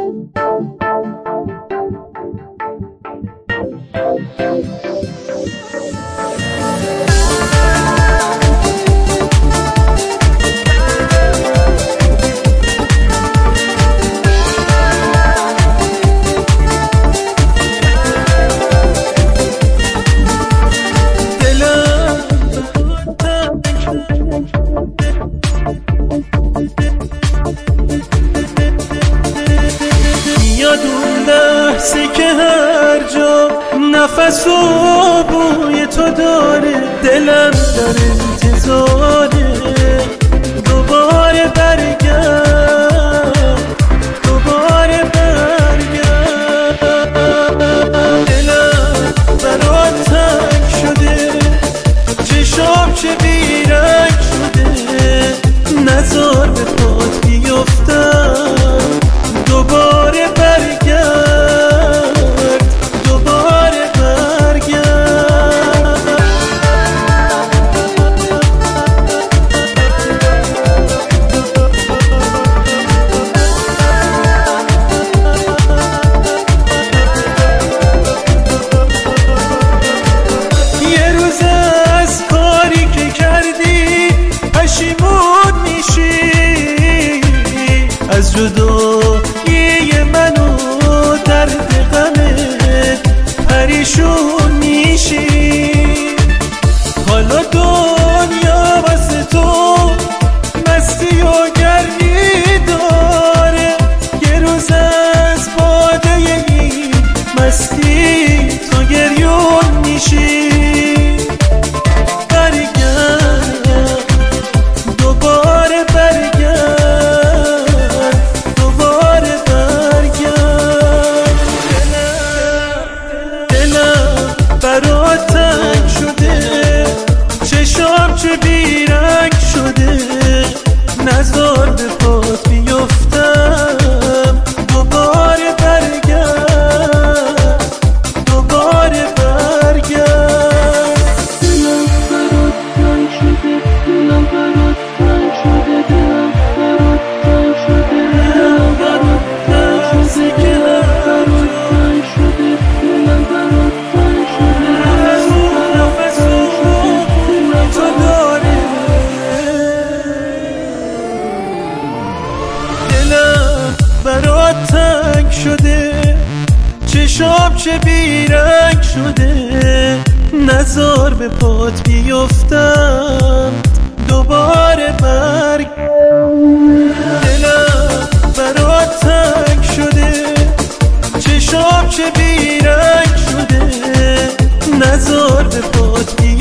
که هر جا نفس و بوی تو داره، دلم در انتظاره دوباره برگرد، دوباره برگرد. دلم برات تنگ شده، چشام چه بیرنگ شده، نذار به پات بیفتم، دوباره برگرد. از جدایی من و درد غمت پریشون میشی، حالا دنیا واسه تو مستی و گرمی داره، یه روز از باده این مستی تو گریون میشی. برات تنگ شده، چشام چه بیرنگ شده، نذار به پات بیفتم، دوباره برگرد، دوباره برگرد. دلم برات تنگ شده، دلم برات تنگ شده، دلم برات تنگ شده، دلم برات تنگ شده، دلم برات تنگ شده، دلم برات برات تنگ شده، چشام چه بیرنگ شده، نذار به پات بیفتم، دوباره برگ. دلم برات تنگ شده، چشام چه بیرنگ شده، نذار به پات بیفتم.